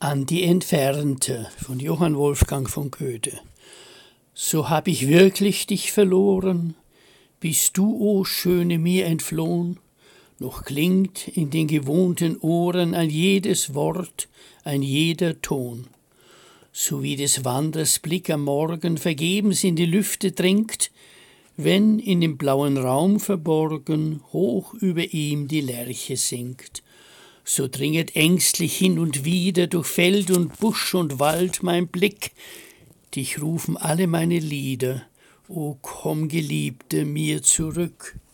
An die Entfernte von Johann Wolfgang von Goethe. So hab ich wirklich dich verloren, bist du, o Schöne, mir entflohn, noch klingt in den gewohnten Ohren ein jedes Wort, ein jeder Ton. So wie des Wanderers Blick am Morgen vergebens in die Lüfte dringt, wenn in dem blauen Raum verborgen hoch über ihm die Lerche singt. So dringet ängstlich hin und wieder durch Feld und Busch und Wald mein Blick. Dich rufen alle meine Lieder, o komm, Geliebte, mir zurück.